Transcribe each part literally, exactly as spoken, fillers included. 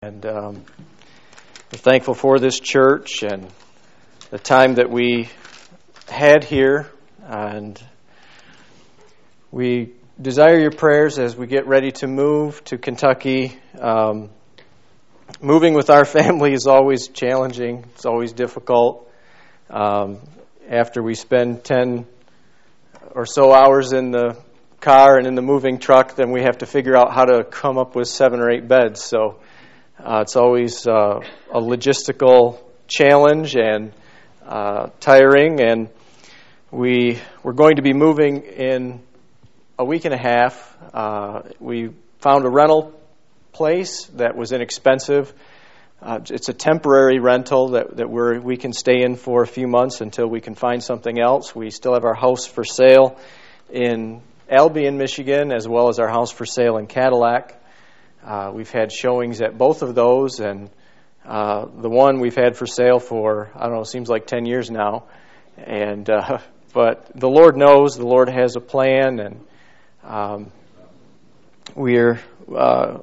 And um, we're thankful for this church and the time that we had here. And we desire your prayers as we get ready to move to Kentucky. Um, moving with our family is always challenging. It's always difficult. Um, after we spend ten or so hours in the car and in the moving truck, then we have to figure out how to come up with seven or eight beds. So Uh, it's always uh, a logistical challenge and uh, tiring, and we we're going to be moving in a week and a half. Uh, we found a rental place that was inexpensive. Uh, it's a temporary rental that that we we can stay in for a few months until we can find something else. We still have our house for sale in Albion, Michigan, as well as our house for sale in Cadillac. Uh, we've had showings at both of those, and uh, the one we've had for sale for, I don't know, it seems like ten years now. And uh, but the Lord knows, the Lord has a plan, and um, we're uh,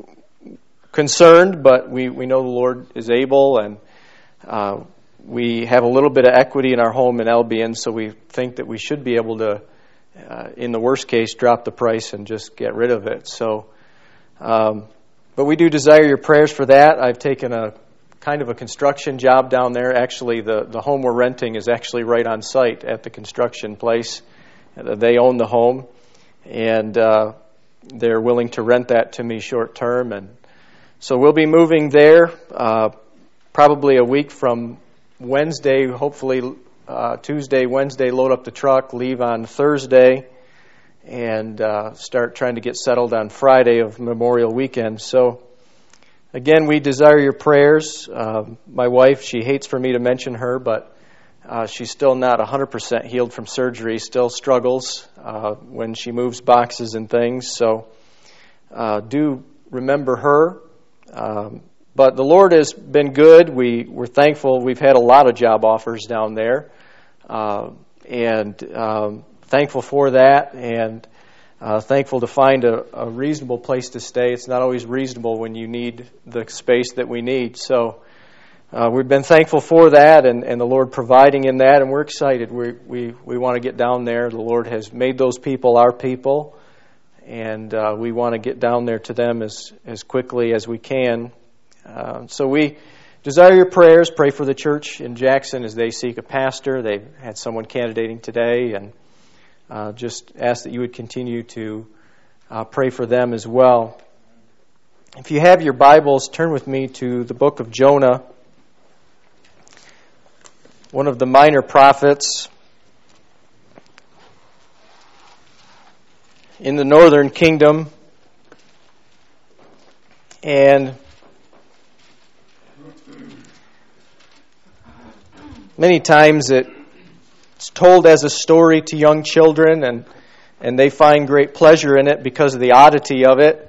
concerned, but we, we know the Lord is able, and uh, we have a little bit of equity in our home in Albion, so we think that we should be able to, uh, in the worst case, drop the price and just get rid of it. So. Um, but we do desire your prayers for that. I've taken a kind of a construction job down there. Actually, the, the home we're renting is actually right on site at the construction place. They own the home, and uh, they're willing to rent that to me short term. And so we'll be moving there uh, probably a week from Wednesday, hopefully uh, Tuesday, Wednesday, load up the truck, leave on Thursday, and uh, start trying to get settled on Friday of Memorial Weekend. So, again, we desire your prayers. Uh, my wife, she hates for me to mention her, but uh, she's still not one hundred percent healed from surgery, still struggles uh, when she moves boxes and things. So, uh, do remember her. Um, but the Lord has been good. We, we're thankful. We've had a lot of job offers down there. Uh, and... Um, Thankful for that, and uh, thankful to find a, a reasonable place to stay. It's not always reasonable when you need the space that we need. So uh, we've been thankful for that, and, and the Lord providing in that, and we're excited. We we we want to get down there. The Lord has made those people our people, and uh, we want to get down there to them as, as quickly as we can. Uh, so we desire your prayers. Pray for the church in Jackson as they seek a pastor. They've had someone candidating today, and Uh, just ask that you would continue to uh, pray for them as well. If you have your Bibles, turn with me to the book of Jonah, one of the minor prophets in the northern kingdom. And many times it It's told as a story to young children, and, and they find great pleasure in it because of the oddity of it.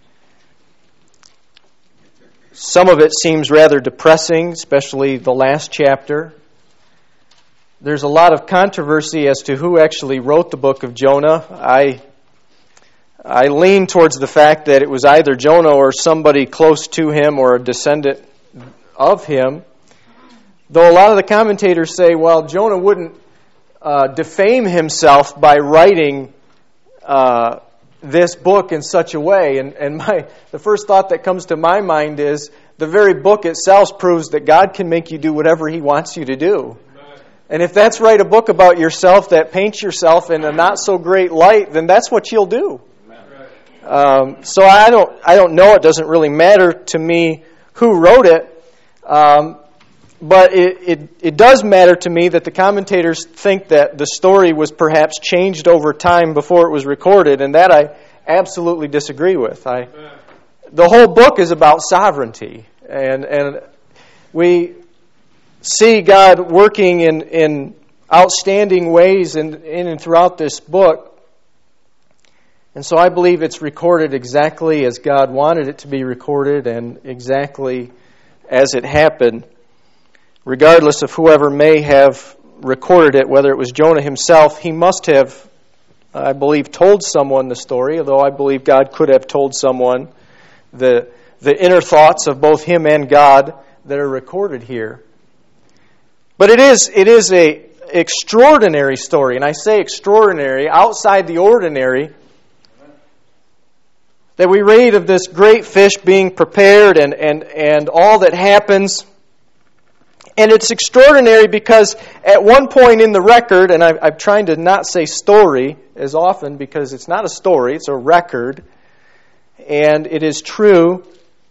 Some of it seems rather depressing, especially the last chapter. There's a lot of controversy as to who actually wrote the book of Jonah. I I lean towards the fact that it was either Jonah or somebody close to him or a descendant of him. Though a lot of the commentators say, well, Jonah wouldn't Uh, defame himself by writing uh, this book in such a way. And, and my the first thought that comes to my mind is the very book itself proves that God can make you do whatever He wants you to do. And if that's write a book about yourself that paints yourself in a not so great light, then that's what you'll do. Um, so I don't I don't know. It doesn't really matter to me who wrote it. Um, But it, it, it does matter to me that the commentators think that the story was perhaps changed over time before it was recorded, and that I absolutely disagree with. I, the whole book is about sovereignty, and and we see God working in, in outstanding ways in, in and throughout this book. And so I believe it's recorded exactly as God wanted it to be recorded and exactly as it happened. Regardless of whoever may have recorded it, whether it was Jonah himself, he must have, I believe, told someone the story, although I believe God could have told someone the the inner thoughts of both him and God that are recorded here. But it is it is a extraordinary story, and I say extraordinary, outside the ordinary, that we read of this great fish being prepared and, and, and all that happens. And it's extraordinary because at one point in the record, and I, I'm trying to not say story as often because it's not a story, it's a record, and it is true.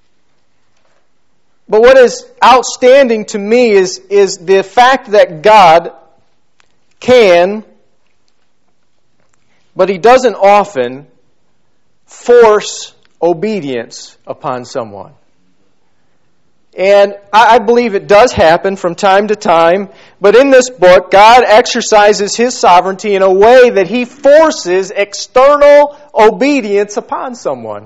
But what is outstanding to me is, is the fact that God can, but He doesn't often, force obedience upon someone. And I believe it does happen from time to time, but in this book, God exercises His sovereignty in a way that He forces external obedience upon someone.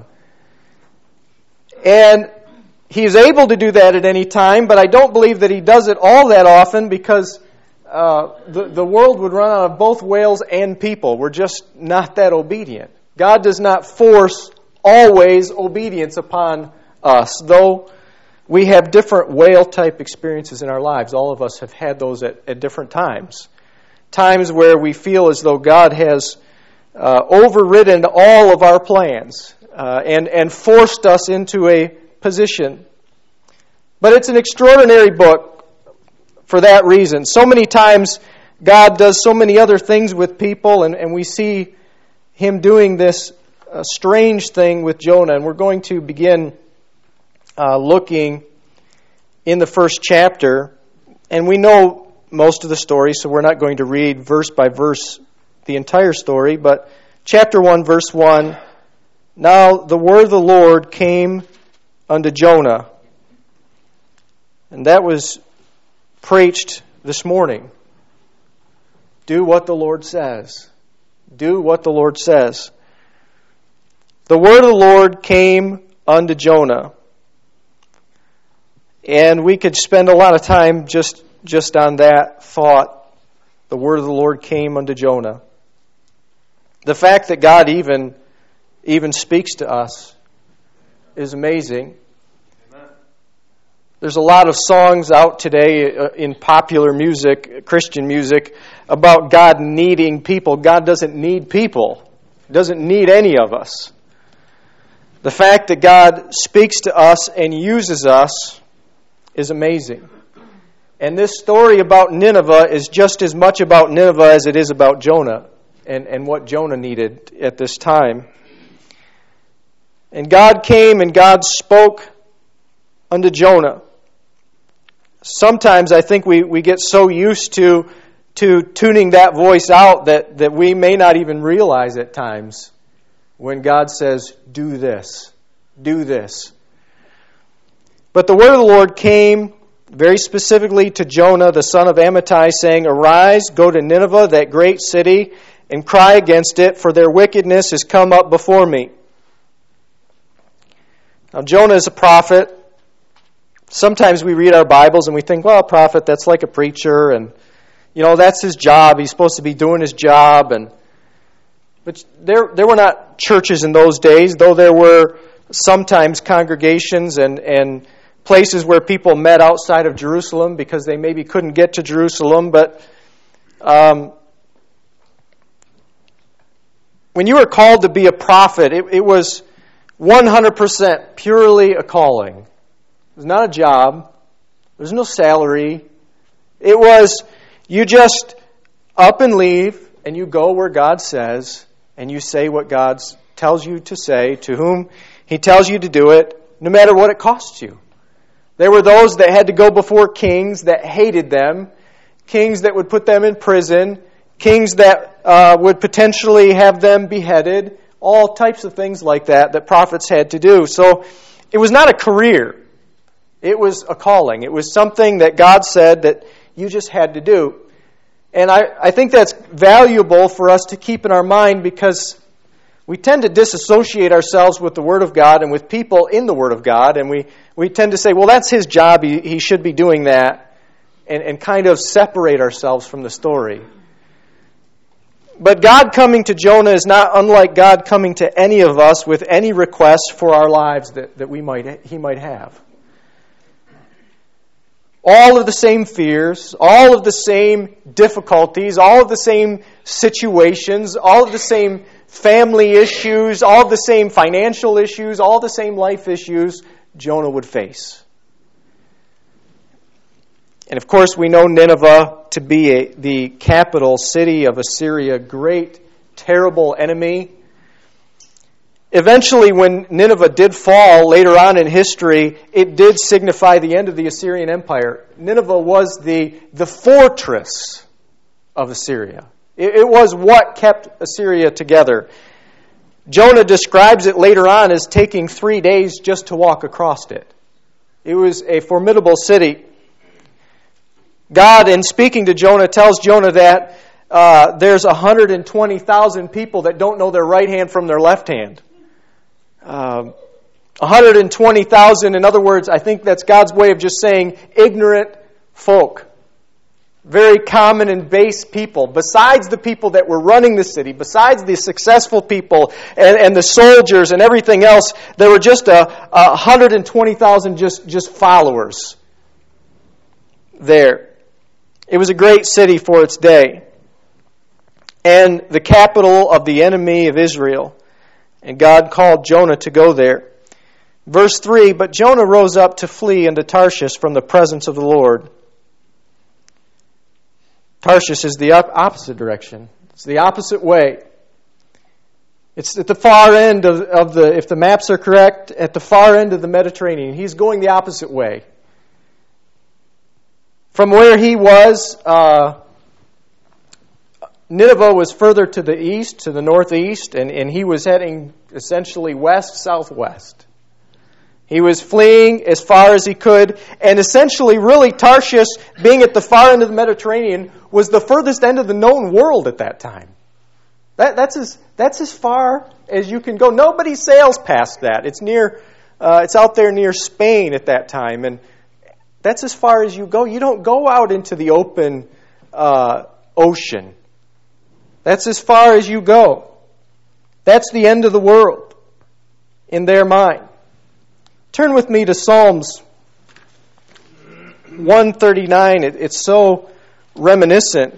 And He is able to do that at any time, but I don't believe that He does it all that often because uh, the, the world would run out of both whales and people. We're just not that obedient. God does not force always obedience upon us, though we have different whale-type experiences in our lives. All of us have had those at, at different times. Times where we feel as though God has uh, overridden all of our plans uh, and, and forced us into a position. But it's an extraordinary book for that reason. So many times God does so many other things with people, and, and we see Him doing this uh, strange thing with Jonah. And we're going to begin uh, looking in the first chapter. And we know most of the story, so we're not going to read verse by verse the entire story. But chapter one, verse one, "Now the word of the Lord came unto Jonah." And that was preached this morning. Do what the Lord says. Do what the Lord says. The word of the Lord came unto Jonah. And we could spend a lot of time just, just on that thought. The word of the Lord came unto Jonah. The fact that God even, even speaks to us is amazing. There's a lot of songs out today in popular music, Christian music, about God needing people. God doesn't need people. He doesn't need any of us. The fact that God speaks to us and uses us is amazing. And this story about Nineveh is just as much about Nineveh as it is about Jonah and, and what Jonah needed at this time. And God came and God spoke unto Jonah. Sometimes I think we, we get so used to to tuning that voice out that, that we may not even realize at times when God says, do this, do this. But the word of the Lord came very specifically to Jonah, the son of Amittai, saying, "Arise, go to Nineveh, that great city, and cry against it, for their wickedness has come up before me." Now Jonah is a prophet. Sometimes we read our Bibles and we think, well, a prophet, that's like a preacher, and you know, that's his job. He's supposed to be doing his job. And but there there were not churches in those days, though there were sometimes congregations and, and places where people met outside of Jerusalem because they maybe couldn't get to Jerusalem. But um, when you were called to be a prophet, it, it was one hundred percent purely a calling. It was not a job. There was no salary. It was, you just up and leave, and you go where God says, and you say what God tells you to say, to whom He tells you to do it, no matter what it costs you. There were those that had to go before kings that hated them, kings that would put them in prison, kings that uh, would potentially have them beheaded, all types of things like that that prophets had to do. So it was not a career. It was a calling. It was something that God said that you just had to do. And I, I think that's valuable for us to keep in our mind because we tend to disassociate ourselves with the Word of God and with people in the Word of God. And we, we tend to say, well, that's his job. He, he should be doing that. And, and kind of separate ourselves from the story. But God coming to Jonah is not unlike God coming to any of us with any request for our lives that, that we might he might have. All of the same fears, all of the same difficulties, all of the same situations, all of the same family issues, all of the same financial issues, all the same life issues Jonah would face. And of course, we know Nineveh to be a, the capital city of Assyria, great, terrible enemy. Eventually, when Nineveh did fall later on in history, it did signify the end of the Assyrian Empire. Nineveh was the, the fortress of Assyria. It, it was what kept Assyria together. Jonah describes it later on as taking three days just to walk across it. It was a formidable city. God, in speaking to Jonah, tells Jonah that uh, there's one hundred twenty thousand people that don't know their right hand from their left hand. Uh, one hundred twenty thousand, in other words, I think that's God's way of just saying ignorant folk. Very common and base people. Besides the people that were running the city, besides the successful people and, and the soldiers and everything else, there were just a, a one hundred twenty thousand just, just followers there. It was a great city for its day, and the capital of the enemy of Israel. And God called Jonah to go there. Verse three, but Jonah rose up to flee into Tarshish from the presence of the Lord. Tarshish is the opposite direction. It's the opposite way. It's at the far end of, of the, if the maps are correct, at the far end of the Mediterranean. He's going the opposite way. From where he was, uh, Nineveh was further to the east, to the northeast, and, and he was heading essentially west-southwest. He was fleeing as far as he could, and essentially, really, Tarshish, being at the far end of the Mediterranean, was the furthest end of the known world at that time. That, that's as that's as far as you can go. Nobody sails past that. It's near, uh, it's out there near Spain at that time, and that's as far as you go. You don't go out into the open uh, ocean. That's as far as you go. That's the end of the world in their mind. Turn with me to Psalms one thirty-nine. It, it's so reminiscent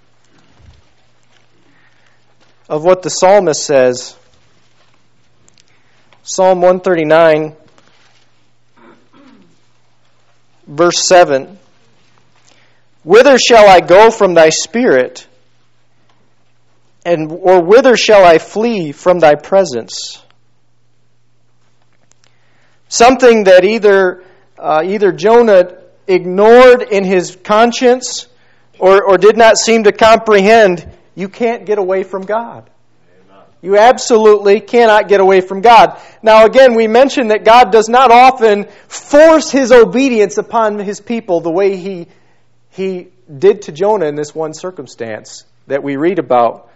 of what the psalmist says. Psalm one thirty-nine, verse seven. Whither shall I go from thy spirit? And or whither shall I flee from thy presence? Something that either uh, either Jonah ignored in his conscience or, or did not seem to comprehend. You can't get away from God. Amen. You absolutely cannot get away from God. Now again, we mentioned that God does not often force His obedience upon His people the way He, he did to Jonah in this one circumstance that we read about.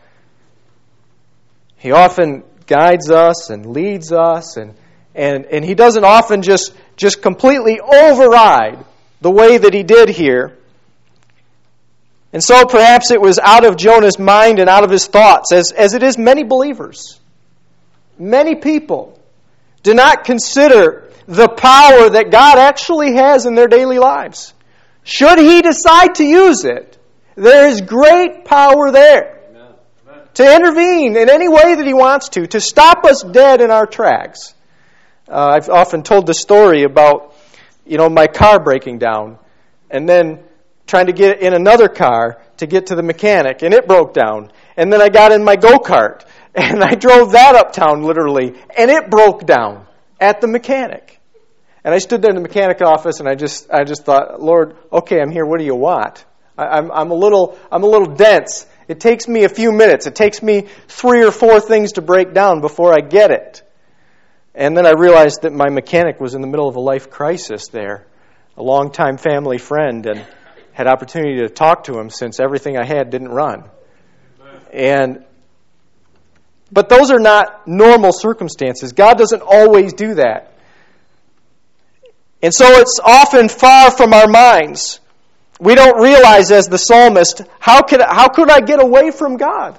He often guides us and leads us, and and, and He doesn't often just, just completely override the way that He did here. And so perhaps it was out of Jonah's mind and out of his thoughts, as, as it is many believers. Many people do not consider the power that God actually has in their daily lives. Should He decide to use it, there is great power there Amen. To intervene in any way that He wants to, to stop us dead in our tracks. Uh, I've often told the story about, you know, my car breaking down, and then trying to get in another car to get to the mechanic, and it broke down. And then I got in my go-kart, and I drove that uptown, literally, and it broke down at the mechanic. And I stood there in the mechanic office, and I just, I just thought, Lord, okay, I'm here. What do you want? I, I'm, I'm a little, I'm a little dense. It takes me a few minutes. It takes me three or four things to break down before I get it. And then I realized that my mechanic was in the middle of a life crisis there, a longtime family friend, and had opportunity to talk to him since everything I had didn't run. And but those are not normal circumstances. God doesn't always do that. And so it's often far from our minds. We don't realize, as the psalmist, how could how could I get away from God?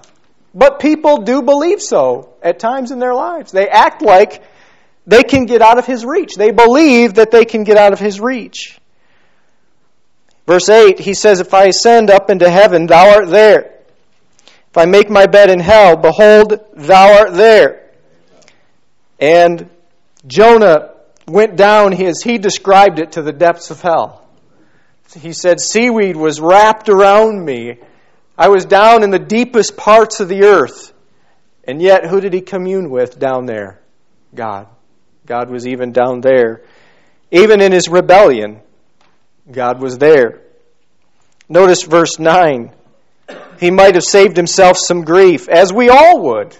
But people do believe so at times in their lives. They act like they can get out of His reach. They believe that they can get out of His reach. Verse eight, he says, if I ascend up into heaven, Thou art there. If I make my bed in hell, behold, Thou art there. And Jonah went down, as he described it, to the depths of hell. He said, seaweed was wrapped around me. I was down in the deepest parts of the earth. And yet, who did he commune with down there? God. God was even down there. Even in his rebellion, God was there. Notice verse nine. He might have saved himself some grief, as we all would.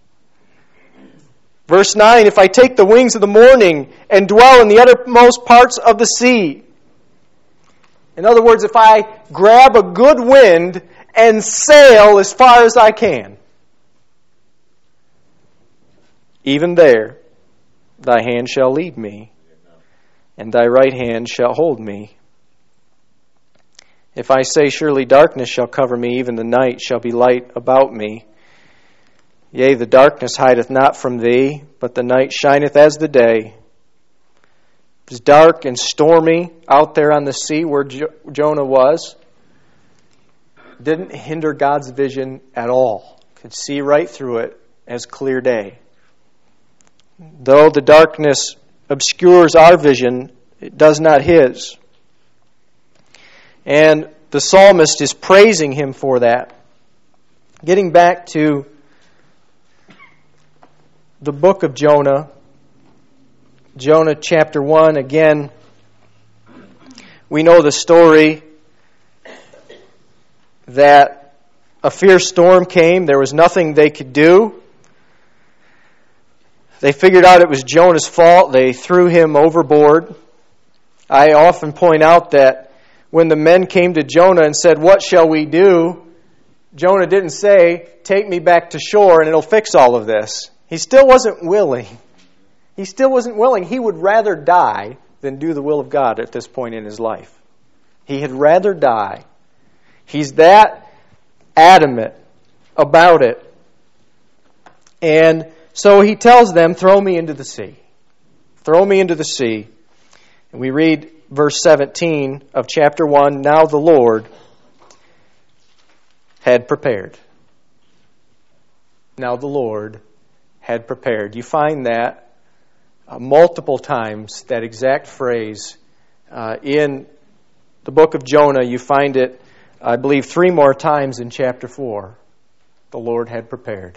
Verse nine, if I take the wings of the morning and dwell in the uttermost parts of the sea. In other words, if I grab a good wind and sail as far as I can, even there, Thy hand shall lead me, and Thy right hand shall hold me. If I say, surely darkness shall cover me, even the night shall be light about me. Yea, the darkness hideth not from Thee, but the night shineth as the day. It was dark and stormy out there on the sea where Jo- Jonah was. Didn't hinder God's vision at all. Could see right through it as clear day. Though the darkness obscures our vision, it does not His. And the psalmist is praising Him for that. Getting back to the book of Jonah, Jonah chapter one, again, we know the story that a fierce storm came. There was nothing they could do. They figured out it was Jonah's fault. They threw him overboard. I often point out that when the men came to Jonah and said, what shall we do? Jonah didn't say, take me back to shore and it'll fix all of this. He still wasn't willing. He still wasn't willing. He would rather die than do the will of God at this point in his life. He had rather die. He's that adamant about it. And so he tells them, throw me into the sea. Throw me into the sea. And we read verse seventeen of chapter one, now the Lord had prepared. Now the Lord had prepared. You find that uh, multiple times, that exact phrase. Uh, in the book of Jonah, you find it, I believe, three more times in chapter four. The Lord had prepared.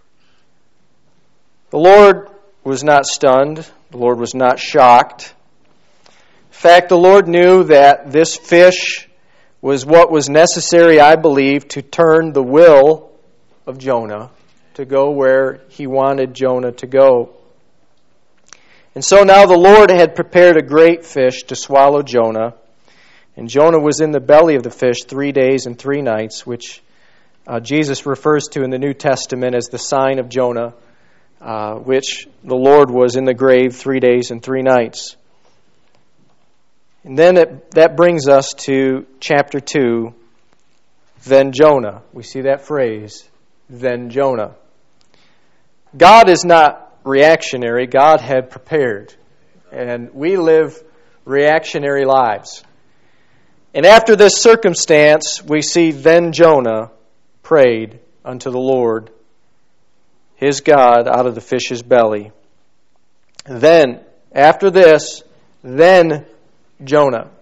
The Lord was not stunned. The Lord was not shocked. In fact, the Lord knew that this fish was what was necessary, I believe, to turn the will of Jonah to go where He wanted Jonah to go. And so now the Lord had prepared a great fish to swallow Jonah. And Jonah was in the belly of the fish three days and three nights, which uh, Jesus refers to in the New Testament as the sign of Jonah, uh, which the Lord was in the grave three days and three nights. And then it, that brings us to chapter two, then Jonah. We see that phrase, then Jonah. God is not reactionary. God had prepared. And we live reactionary lives. And after this circumstance, we see then Jonah prayed unto the Lord, his God, out of the fish's belly. Then, after this, then Jonah.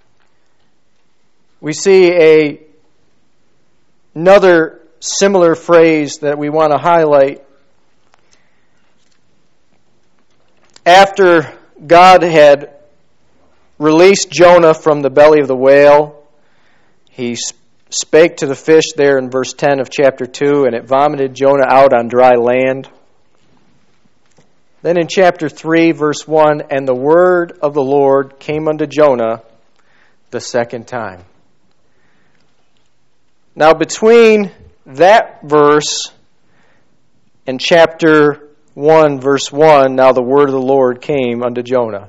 We see a another similar phrase that we want to highlight. After God had released Jonah from the belly of the whale, He spake to the fish there in verse ten of chapter two, and it vomited Jonah out on dry land. Then in chapter three, verse one, and the word of the Lord came unto Jonah the second time. Now between that verse and chapter one, verse one, now the word of the Lord came unto Jonah.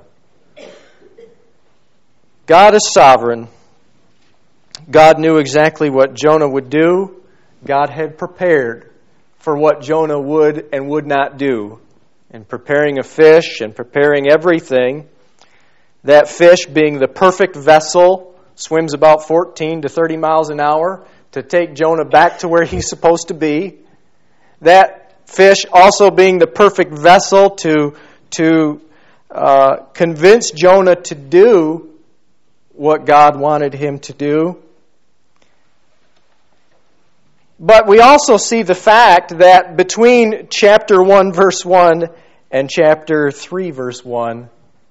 God is sovereign. God knew exactly what Jonah would do. God had prepared for what Jonah would and would not do in preparing a fish and preparing everything. That fish, being the perfect vessel, swims about fourteen to thirty miles an hour to take Jonah back to where he's supposed to be. That fish also being the perfect vessel to, to uh, convince Jonah to do what God wanted him to do. But we also see the fact that between chapter one, verse one, and chapter three, verse one,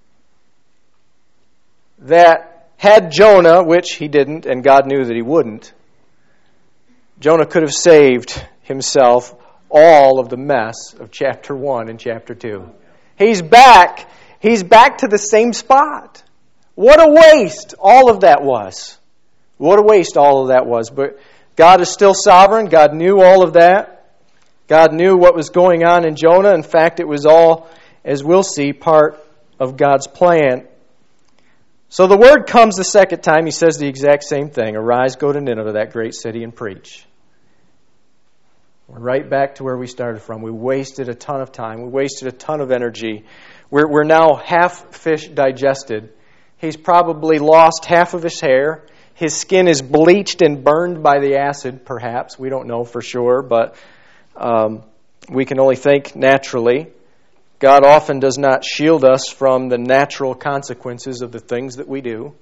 that had Jonah, which he didn't, and God knew that he wouldn't, Jonah could have saved himself all of the mess of chapter one and chapter two. He's back. He's back to the same spot. What a waste all of that was. What a waste all of that was. But God is still sovereign. God knew all of that. God knew what was going on in Jonah. In fact, it was all, as we'll see, part of God's plan. So the word comes the second time. He says the exact same thing. Arise, go to Nineveh, that great city, and preach. We're right back to where we started from. We wasted a ton of time. We wasted a ton of energy. We're, we're now half fish digested. He's probably lost half of his hair. His skin is bleached and burned by the acid, perhaps. We don't know for sure, but um, we can only think naturally. God often does not shield us from the natural consequences of the things that we do.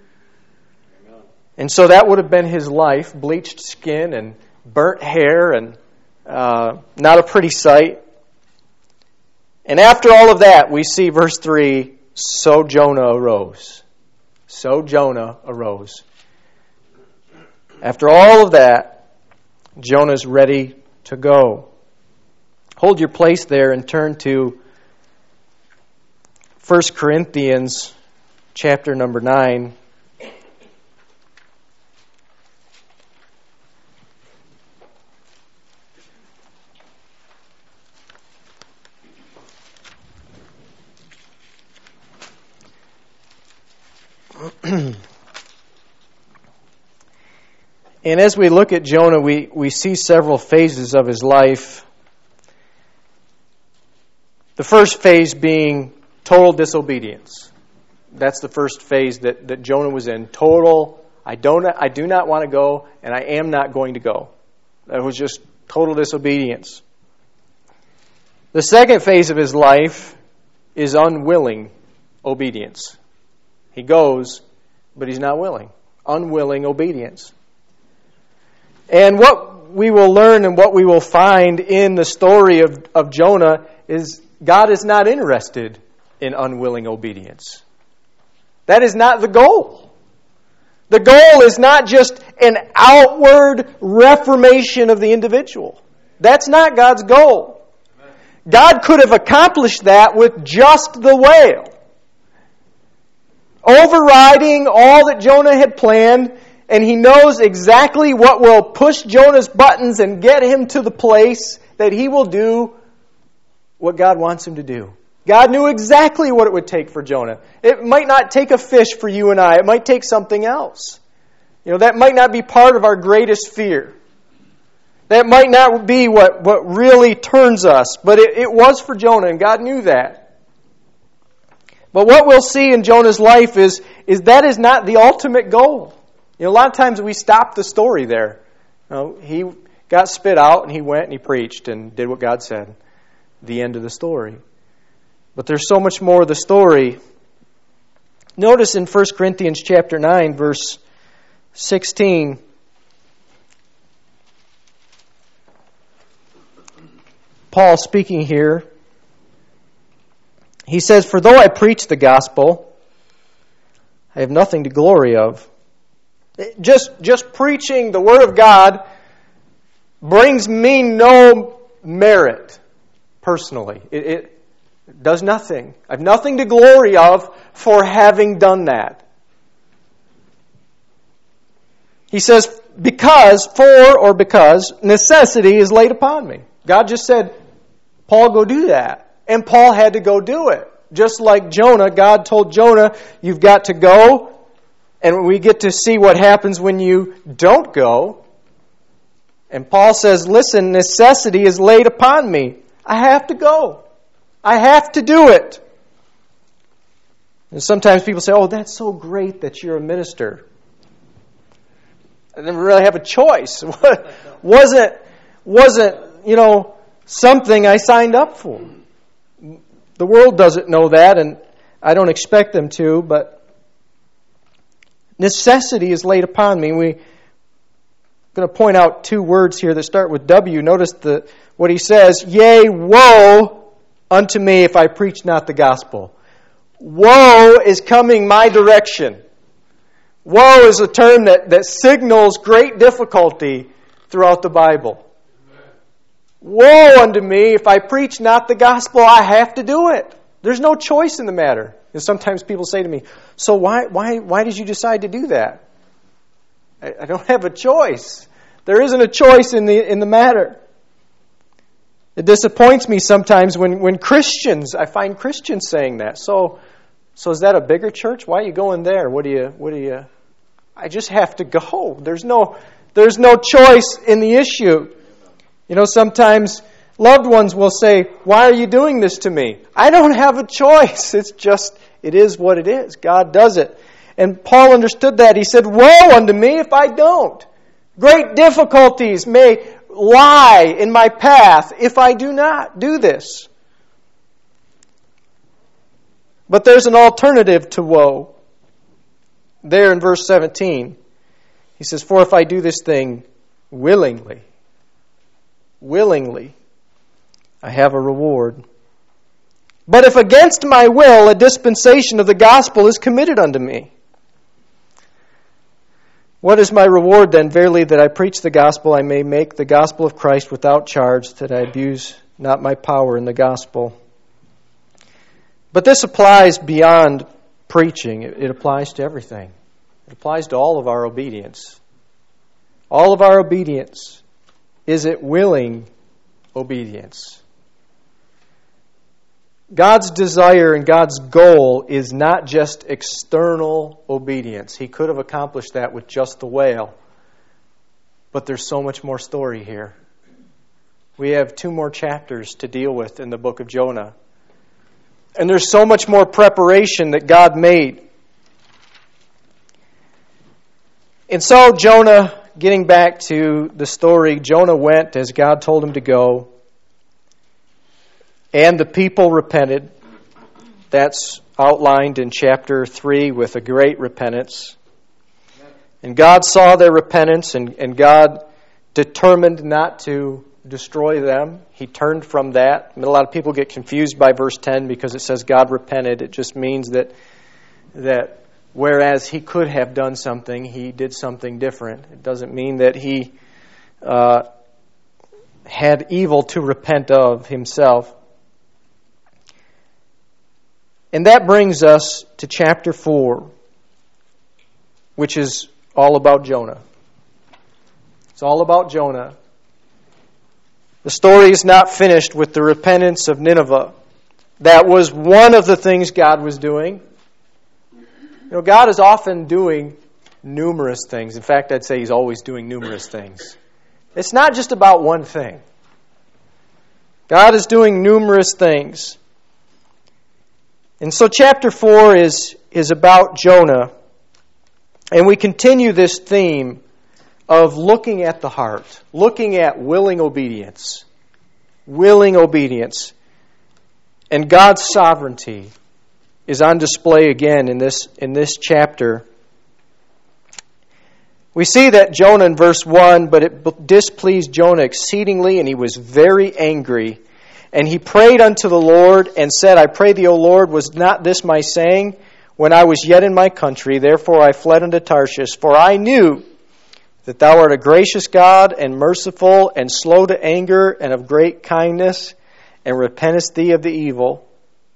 And so that would have been his life, bleached skin and burnt hair, and uh, not a pretty sight. And after all of that, we see verse three, so Jonah arose. So Jonah arose. After all of that, Jonah's ready to go. Hold your place there and turn to First Corinthians chapter number nine. And as we look at Jonah, we, we see several phases of his life. The first phase being total disobedience. That's the first phase that, that Jonah was in. Total, I don't, I do not want to go, and I am not going to go. That was just total disobedience. The second phase of his life is unwilling obedience. He goes, but he's not willing. Unwilling obedience. And what we will learn and what we will find in the story of, of Jonah is God is not interested in unwilling obedience. That is not the goal. The goal is not just an outward reformation of the individual. That's not God's goal. God could have accomplished that with just the whale, overriding all that Jonah had planned. And he knows exactly what will push Jonah's buttons and get him to the place that he will do what God wants him to do. God knew exactly what it would take for Jonah. It might not take a fish for you and I. It might take something else. You know, that might not be part of our greatest fear. That might not be what, what really turns us. But it, it was for Jonah, and God knew that. But what we'll see in Jonah's life is, is that is not the ultimate goal. You know, a lot of times we stop the story there. You know, he got spit out and he went and he preached and did what God said. The end of the story. But there's so much more of the story. Notice in First Corinthians chapter nine, verse sixteen. Paul speaking here. He says, "For though I preach the gospel, I have nothing to glory of." Just, just preaching the Word of God brings me no merit personally. It, it does nothing. I have nothing to glory of for having done that. He says, because, for or because, necessity is laid upon me. God just said, Paul, go do that. And Paul had to go do it. Just like Jonah, God told Jonah, you've got to go. And we get to see what happens when you don't go. And Paul says, listen, necessity is laid upon me. I have to go. I have to do it. And sometimes people say, oh, that's so great that you're a minister. I didn't really have a choice. wasn't, wasn't, you know, something I signed up for. The world doesn't know that, and I don't expect them to, but necessity is laid upon me. We're going to point out two words here that start with W. Notice the what he says, yea, woe unto me if I preach not the gospel. Woe is coming my direction. Woe is a term that, that signals great difficulty throughout the Bible. Woe unto me if I preach not the gospel, I have to do it. There's no choice in the matter. And sometimes people say to me, so why why why did you decide to do that? I, I don't have a choice. There isn't a choice in the in the matter. It disappoints me sometimes when, when Christians, I find Christians saying that. So so is that a bigger church? Why are you going there? What do you what do you I just have to go. There's no there's no choice in the issue. You know, sometimes loved ones will say, why are you doing this to me? I don't have a choice. It's just, it is what it is. God does it. And Paul understood that. He said, woe unto me if I don't. Great difficulties may lie in my path if I do not do this. But there's an alternative to woe. There in verse seventeen, he says, for if I do this thing willingly, willingly, I have a reward. But if against my will a dispensation of the gospel is committed unto me, what is my reward then? Verily, that I preach the gospel, I may make the gospel of Christ without charge, that I abuse not my power in the gospel. But this applies beyond preaching. It applies to everything. It applies to all of our obedience. All of our obedience. Is it willing obedience? God's desire and God's goal is not just external obedience. He could have accomplished that with just the whale. But there's so much more story here. We have two more chapters to deal with in the book of Jonah. And there's so much more preparation that God made. And so Jonah, getting back to the story, Jonah went as God told him to go. And the people repented. That's outlined in chapter three with a great repentance. And God saw their repentance, and, and God determined not to destroy them. He turned from that. I mean, a lot of people get confused by verse ten because it says God repented. It just means that that whereas he could have done something, he did something different. It doesn't mean that he uh, had evil to repent of himself. And that brings us to chapter four, which is all about Jonah. It's all about Jonah. The story is not finished with the repentance of Nineveh. That was one of the things God was doing. You know, God is often doing numerous things. In fact, I'd say He's always doing numerous things. It's not just about one thing. God is doing numerous things. And so chapter four is, is about Jonah. And we continue this theme of looking at the heart, looking at willing obedience, willing obedience. And God's sovereignty is on display again in this, in this chapter. We see that Jonah in verse one, but it displeased Jonah exceedingly, and he was very angry. And he prayed unto the Lord and said, I pray thee, O Lord, was not this my saying when I was yet in my country? Therefore I fled unto Tarshish, for I knew that thou art a gracious God and merciful and slow to anger and of great kindness, and repentest thee of the evil.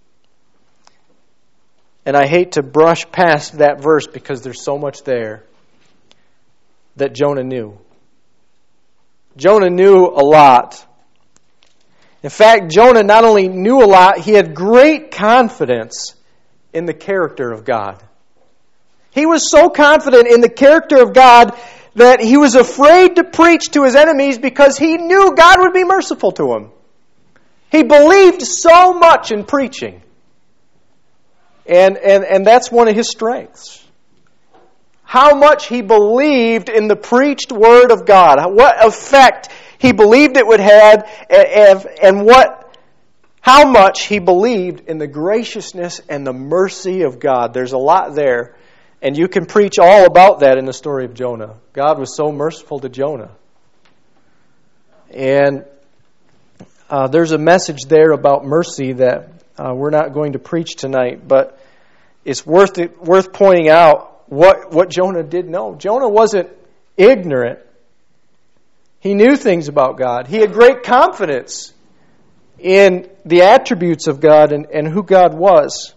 And I hate to brush past that verse because there's so much there that Jonah knew. Jonah knew a lot. In fact, Jonah not only knew a lot, he had great confidence in the character of God. He was so confident in the character of God that he was afraid to preach to his enemies because he knew God would be merciful to him. He believed so much in preaching. And, and, and that's one of his strengths. How much he believed in the preached Word of God. What effect he believed it would have, and, and what, how much he believed in the graciousness and the mercy of God. There's a lot there. And you can preach all about that in the story of Jonah. God was so merciful to Jonah. And uh, there's a message there about mercy that uh, we're not going to preach tonight, but it's worth it, worth pointing out what, what Jonah did know. Jonah wasn't ignorant. He knew things about God. He had great confidence in the attributes of God and, and who God was.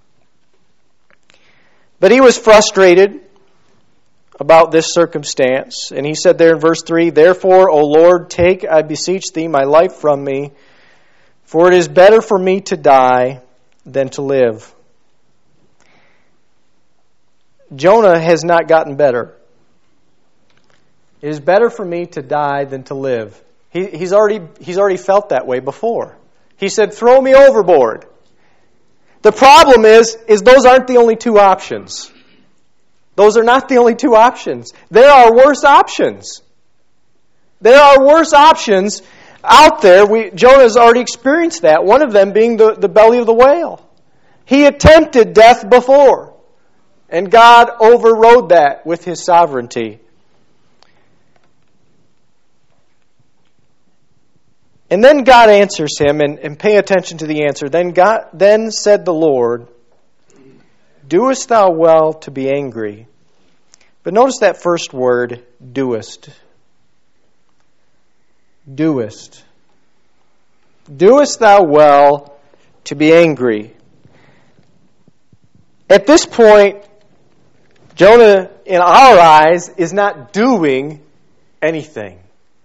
But he was frustrated about this circumstance. And he said there in verse three, "Therefore, O Lord, take, I beseech thee, my life from me, for it is better for me to die than to live." Jonah has not gotten better. It is better for me to die than to live. He, he's already, he's already felt that way before. He said, "Throw me overboard." The problem is, is those aren't the only two options. Those are not the only two options. There are worse options. There are worse options out there. We, Jonah's already experienced that. One of them being the, the belly of the whale. He attempted death before, and God overrode that with His sovereignty. And then God answers him, and, and pay attention to the answer. Then God, then said the Lord, "Doest thou well to be angry?" But notice that first word, doest. Doest. Doest thou well to be angry? At this point, Jonah, in our eyes, is not doing anything.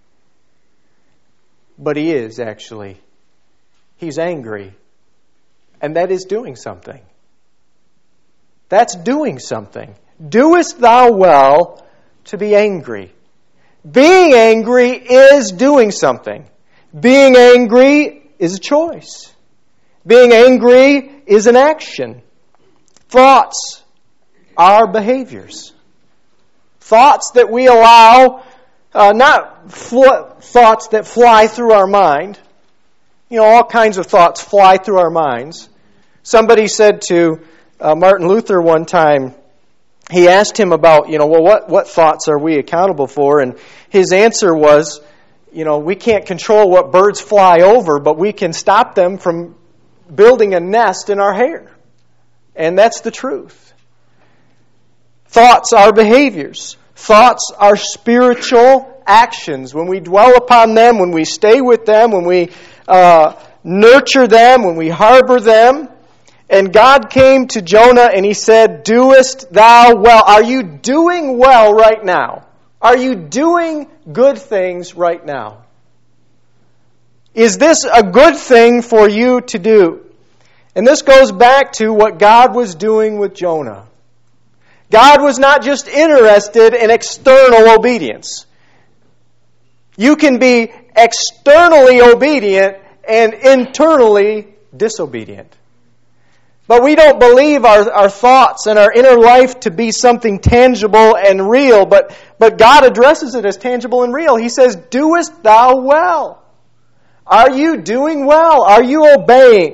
But he is, actually. He's angry. And that is doing something. That's doing something. Doest thou well to be angry? Being angry is doing something. Being angry is a choice. Being angry is an action. Thoughts are behaviors. Thoughts that we allow, uh, not fl- thoughts that fly through our mind. You know, all kinds of thoughts fly through our minds. Somebody said to uh, Martin Luther one time, he asked him about, you know, well, what, what thoughts are we accountable for? And his answer was, you know, we can't control what birds fly over, but we can stop them from building a nest in our hair. And that's the truth. Thoughts are behaviors. Thoughts are spiritual actions. When we dwell upon them, when we stay with them, when we uh, nurture them, when we harbor them. And God came to Jonah and He said, "Doest thou well?" Are you doing well right now? Are you doing good things right now? Is this a good thing for you to do? And this goes back to what God was doing with Jonah. God was not just interested in external obedience. You can be externally obedient and internally disobedient. But we don't believe our, our thoughts and our inner life to be something tangible and real, but, but God addresses it as tangible and real. He says, "Doest thou well?" Are you doing well? Are you obeying?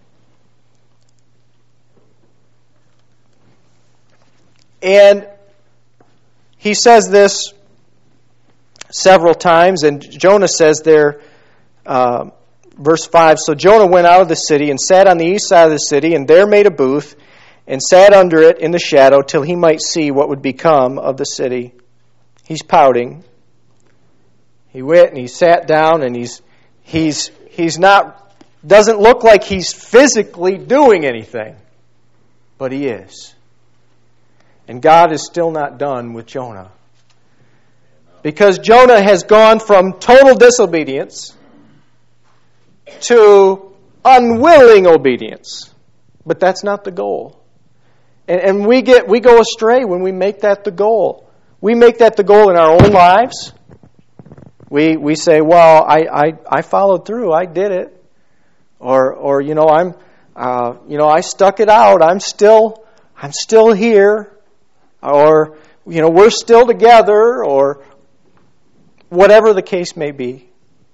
And he says this several times, and Jonah says there, uh, verse five, "So Jonah went out of the city and sat on the east side of the city, and there made a booth, and sat under it in the shadow till he might see what would become of the city." He's pouting. He went and he sat down, and he's he's he's not doesn't look like he's physically doing anything, but he is. And God is still not done with Jonah. Because Jonah has gone from total disobedience to unwilling obedience. But that's not the goal. And, and we get we go astray when we make that the goal. we make that the goal in our own lives. We we say, well, I, I, I followed through. I did it. Or or you know, I'm uh, you know, I stuck it out. I'm still I'm still here. Or you know, we're still together, or whatever the case may be.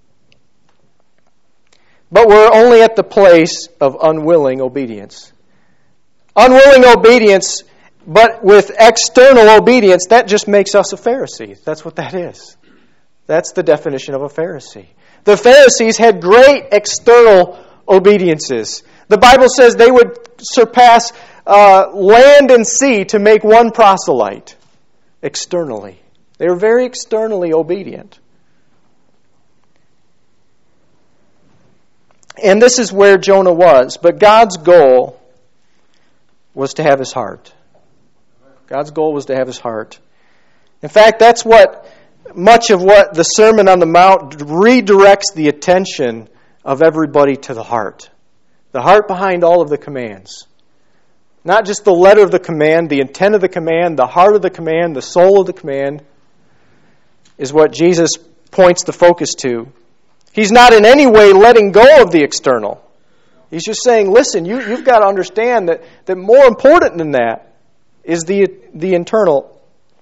But we're only at the place of unwilling obedience. Unwilling obedience, but with external obedience, that just makes us a Pharisee. That's what that is. That's the definition of a Pharisee. The Pharisees had great external obediences. The Bible says they would surpass uh, land and sea to make one proselyte externally. They were very externally obedient. And this is where Jonah was. But God's goal was to have his heart. God's goal was to have his heart. In fact, that's what much of what the Sermon on the Mount redirects the attention of everybody to the heart. The heart behind all of the commands. Not just the letter of the command, the intent of the command, the heart of the command, the soul of the command is what Jesus points the focus to. He's not in any way letting go of the external. He's just saying, listen, you, you've got to understand that, that more important than that is the, the internal.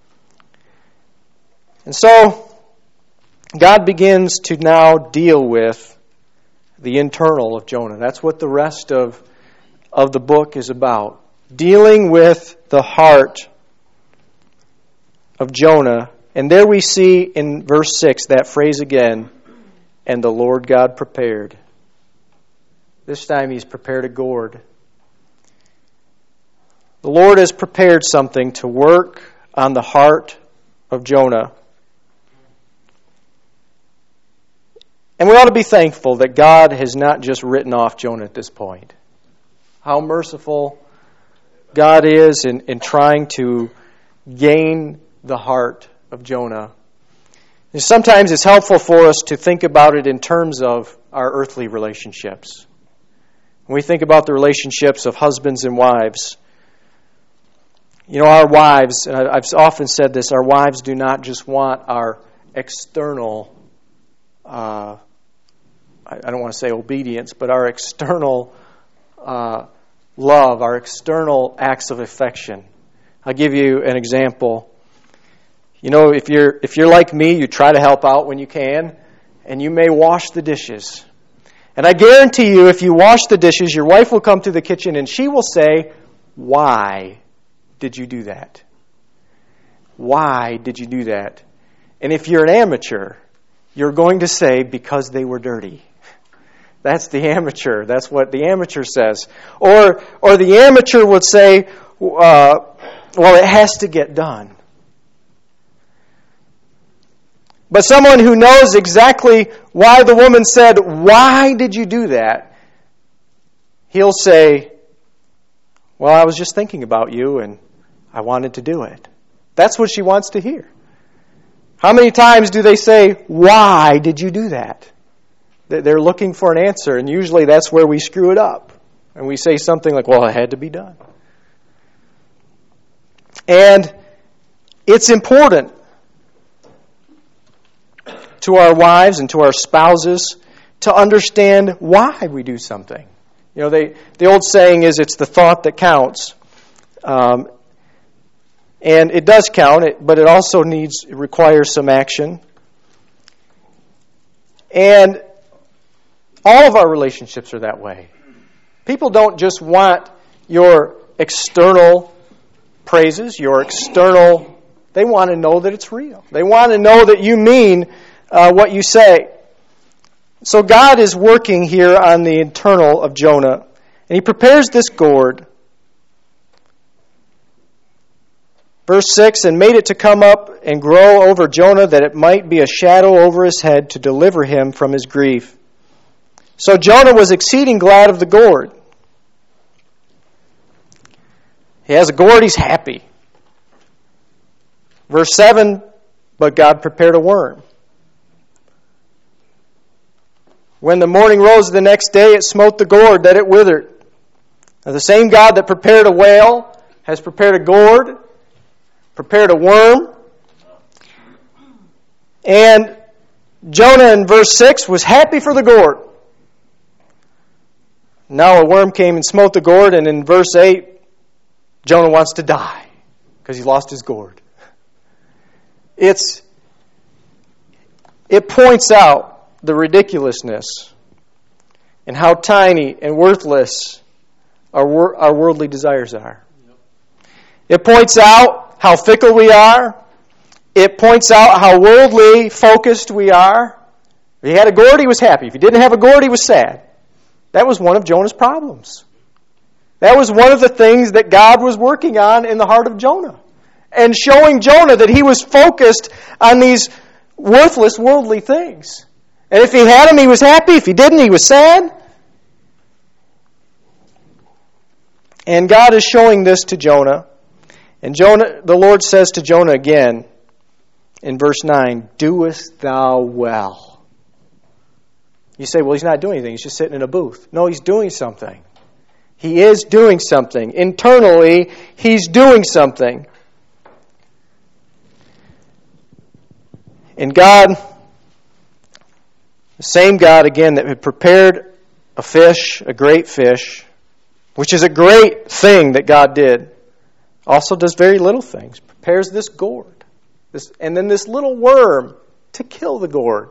And so, God begins to now deal with the internal of Jonah. That's what the rest of, of the book is about. Dealing with the heart of Jonah. And there we see in verse six that phrase again, and the Lord God prepared. This time He's prepared a gourd. The Lord has prepared something to work on the heart of Jonah. And we ought to be thankful that God has not just written off Jonah at this point. How merciful God is in, in trying to gain the heart of Jonah. And sometimes it's helpful for us to think about it in terms of our earthly relationships. When we think about the relationships of husbands and wives, you know, our wives, and I've often said this, our wives do not just want our external, uh, I don't want to say obedience, but our external uh, love, our external acts of affection. I'll give you an example. You know, if you're if you're like me, you try to help out when you can, and you may wash the dishes. And I guarantee you, if you wash the dishes, your wife will come to the kitchen and she will say, "Why did you do that? Why did you do that?" And if you're an amateur, you're going to say, "Because they were dirty." That's the amateur. That's what the amateur says. Or, or the amateur would say, uh, "Well, it has to get done." But someone who knows exactly why the woman said, "Why did you do that?" he'll say, "Well, I was just thinking about you and I wanted to do it." That's what she wants to hear. How many times do they say, "Why did you do that?" They're looking for an answer, and usually that's where we screw it up. And we say something like, "Well, it had to be done." And it's important to our wives and to our spouses to understand why we do something. You know, they, the old saying is, it's the thought that counts. Um, and it does count, it, but it also needs, it requires some action. And all of our relationships are that way. People don't just want your external praises, your external, they want to know that it's real. They want to know that you mean uh, what you say. So God is working here on the internal of Jonah, and He prepares this gourd. Verse six, "And made it to come up and grow over Jonah, that it might be a shadow over his head to deliver him from his grief. So Jonah was exceeding glad of the gourd." He has a gourd, he's happy. Verse seven, "But God prepared a worm. When the morning rose the next day, it smote the gourd, that it withered." Now, the same God that prepared a whale has prepared a gourd, prepared a worm. And Jonah in verse six was happy for the gourd. Now a worm came and smote the gourd, and in verse eight, Jonah wants to die because he lost his gourd. It's, it points out the ridiculousness and how tiny and worthless our, wor- our worldly desires are. It points out how fickle we are. It points out how worldly focused we are. If he had a gourd, he was happy. If he didn't have a gourd, he was sad. That was one of Jonah's problems. That was one of the things that God was working on in the heart of Jonah. And showing Jonah that he was focused on these worthless worldly things. And if he had them, he was happy. If he didn't, he was sad. And God is showing this to Jonah. And Jonah, the Lord says to Jonah again in verse nine, "Doest thou well." You say, well, he's not doing anything. He's just sitting in a booth. No, he's doing something. He is doing something. Internally, he's doing something. And God, the same God, again, that had prepared a fish, a great fish, which is a great thing that God did, also does very little things. Prepares this gourd. This, and then this little worm to kill the gourd.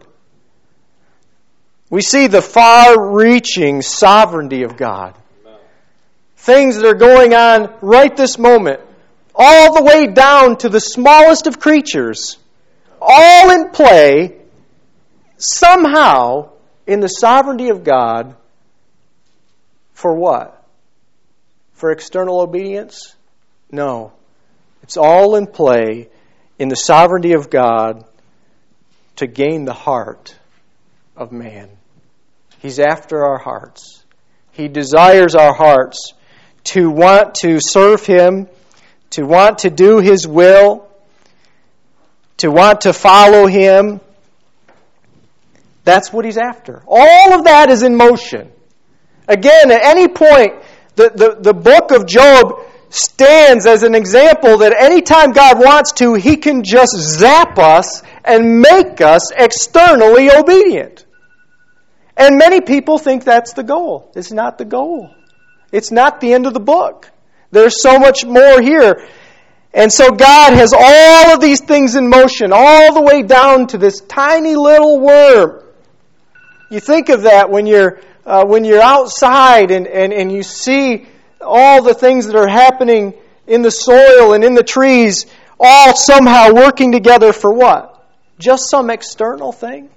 We see the far-reaching sovereignty of God. Things that are going on right this moment, all the way down to the smallest of creatures, all in play, somehow, in the sovereignty of God, for what? For external obedience? No. It's all in play in the sovereignty of God to gain the heart of man. He's after our hearts. He desires our hearts to want to serve Him, to want to do His will, to want to follow Him. That's what He's after. All of that is in motion. Again, at any point, the, the, the book of Job stands as an example that anytime God wants to, He can just zap us and make us externally obedient. And many people think that's the goal. It's not the goal. It's not the end of the book. There's so much more here. And so God has all of these things in motion, all the way down to this tiny little worm. You think of that when you're uh, when you're outside and, and, and you see all the things that are happening in the soil and in the trees, all somehow working together for what? Just some external thing?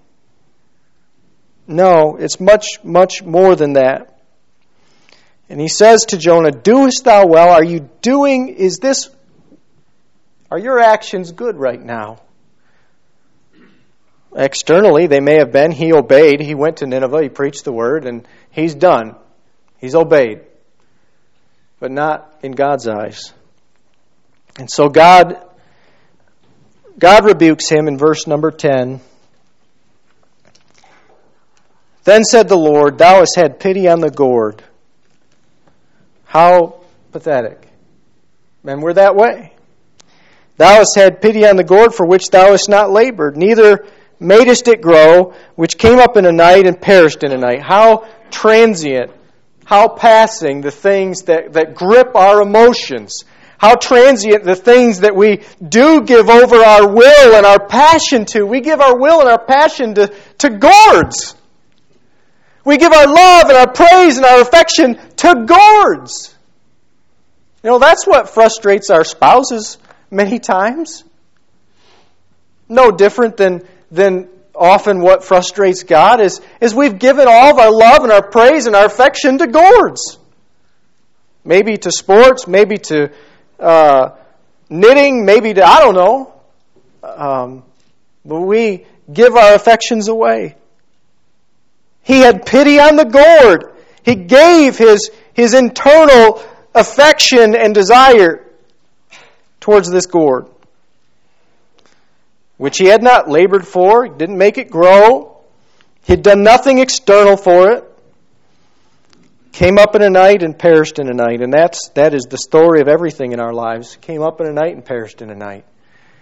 No, it's much, much more than that. And he says to Jonah, "Doest thou well?" Are you doing, is this, are your actions good right now? Externally, they may have been. He obeyed. He went to Nineveh. He preached the word, and he's done. He's obeyed. But not in God's eyes. And so God, God rebukes him in verse number ten. "Then said the Lord, Thou hast had pity on the gourd." How pathetic. And we're that way. "Thou hast had pity on the gourd for which thou hast not labored, neither madest it grow, which came up in a night and perished in a night." How transient, how passing the things that, that grip our emotions. How transient the things that we do give over our will and our passion to. We give our will and our passion to, to gourds. We give our love and our praise and our affection to gourds. You know, that's what frustrates our spouses many times. No different than, than often what frustrates God is, is we've given all of our love and our praise and our affection to gourds. Maybe to sports, maybe to uh, knitting, maybe to, I don't know. Um, but we give our affections away. He had pity on the gourd. He gave his, his internal affection and desire towards this gourd, which he had not labored for. He didn't make it grow. He had done nothing external for it. Came up in a night and perished in a night. And that's that is the story of everything in our lives. Came up in a night and perished in a night.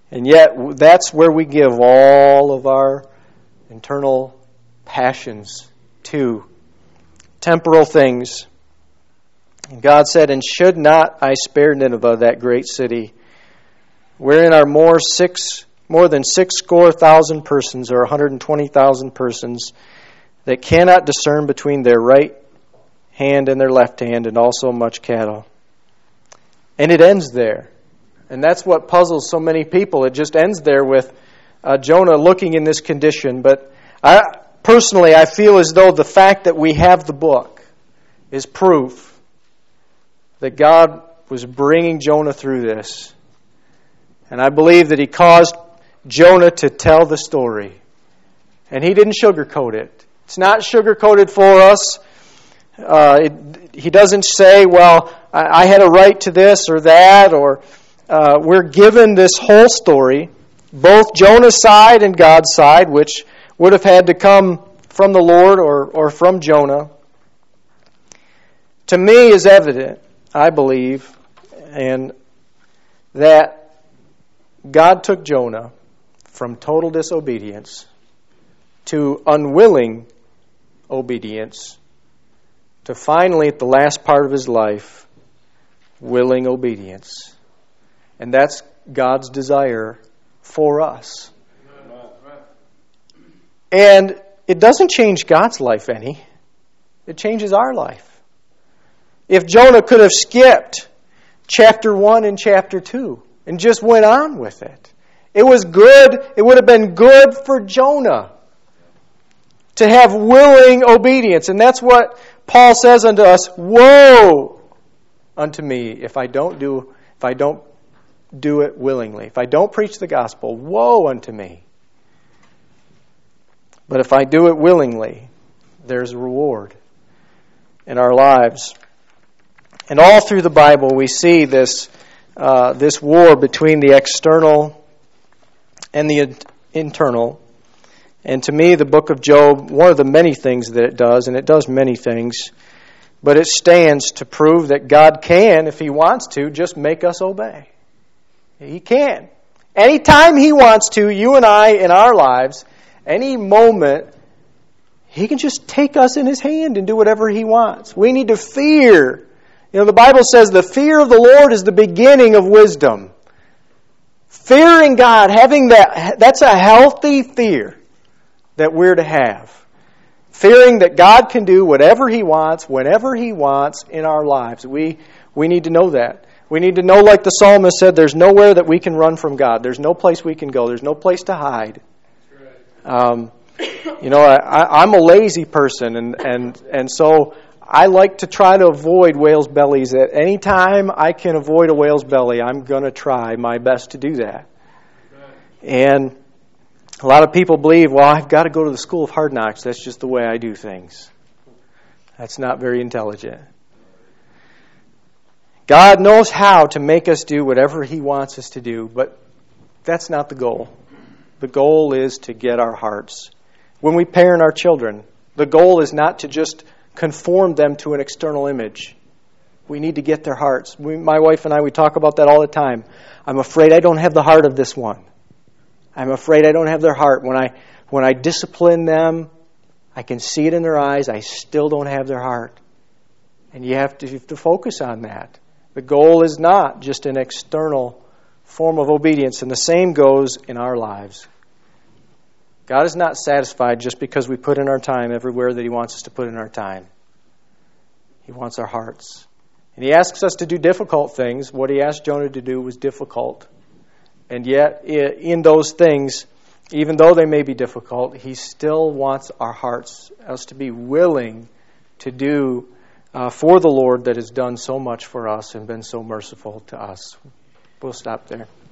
And yet, that's where we give all of our internal passions to. Temporal things. And God said, "And should not I spare Nineveh, that great city, wherein are more six more than six score thousand persons, or one hundred twenty thousand persons, that cannot discern between their right hand and their left hand, and also much cattle." And it ends there. And that's what puzzles so many people. It just ends there with uh, Jonah looking in this condition. But I, personally, I feel as though the fact that we have the book is proof that God was bringing Jonah through this. And I believe that He caused Jonah to tell the story. And He didn't sugarcoat it. It's not sugarcoated for us. Uh, it, he doesn't say, well, I, I had a right to this or that, or uh, we're given this whole story, both Jonah's side and God's side, which would have had to come from the Lord or, or from Jonah. To me is evident, I believe, and that God took Jonah from total disobedience to unwilling obedience to finally, at the last part of his life, willing obedience. And that's God's desire for us. And it doesn't change God's life any. It changes our life. If Jonah could have skipped chapter one and chapter two and just went on with it, it was good, it would have been good for Jonah to have willing obedience. And that's what Paul says unto us, woe unto me if I don't do if I don't do it willingly. If I don't preach the gospel, woe unto me. But if I do it willingly, there's a reward in our lives. And all through the Bible we see this uh, this war between the external and the internal. And to me, the book of Job, one of the many things that it does, and it does many things, but it stands to prove that God can, if He wants to, just make us obey. He can. Anytime He wants to, you and I, in our lives, any moment, He can just take us in His hand and do whatever He wants. We need to fear. You know, the Bible says the fear of the Lord is the beginning of wisdom. Fearing God, having that, that's a healthy fear that we're to have. Fearing that God can do whatever He wants, whenever He wants in our lives. We we need to know that. We need to know, like the psalmist said, there's nowhere that we can run from God. There's no place we can go. There's no place to hide. Um, you know, I, I'm a lazy person, and, and, and so I like to try to avoid whales' bellies. At any time I can avoid a whale's belly, I'm going to try my best to do that. And a lot of people believe, well, I've got to go to the school of hard knocks. That's just the way I do things. That's not very intelligent. God knows how to make us do whatever He wants us to do, but that's not the goal. The goal is to get our hearts. When we parent our children, the goal is not to just conform them to an external image. We need to get their hearts. We, my wife and I, we talk about that all the time. I'm afraid I don't have the heart of this one. I'm afraid I don't have their heart. When I when I discipline them, I can see it in their eyes. I still don't have their heart. And you have to, you have to focus on that. The goal is not just an external form of obedience. And the same goes in our lives. God is not satisfied just because we put in our time everywhere that He wants us to put in our time. He wants our hearts. And He asks us to do difficult things. What He asked Jonah to do was difficult. And yet, in those things, even though they may be difficult, He still wants our hearts, us to be willing to do uh, for the Lord that has done so much for us and been so merciful to us. We'll stop there.